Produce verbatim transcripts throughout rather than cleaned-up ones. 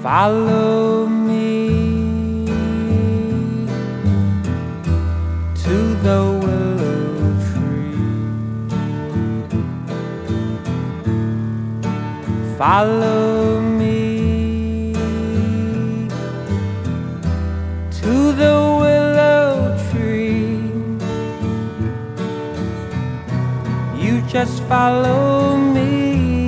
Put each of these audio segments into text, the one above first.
Follow me to the willow tree. Follow me to the willow tree. You just follow me.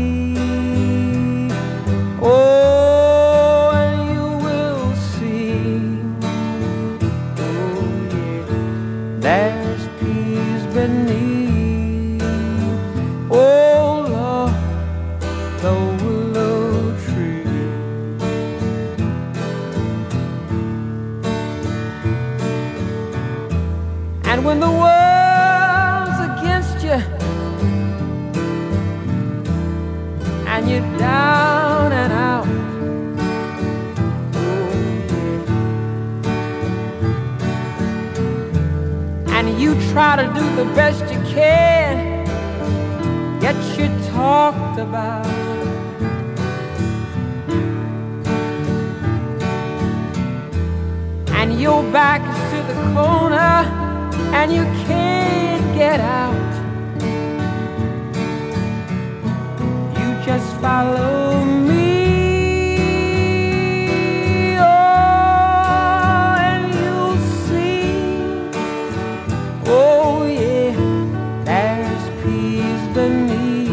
Oh, and you will see. Oh, yeah, there's peace beneath. Oh, Lord, the willow tree. And when the world's against you and you're down and out, oh, yeah, and you try to do the best you can, yet you're talked about. And your back is to the corner and you can't get out. You just follow me. Oh, and you'll see. Oh, yeah, there's peace beneath.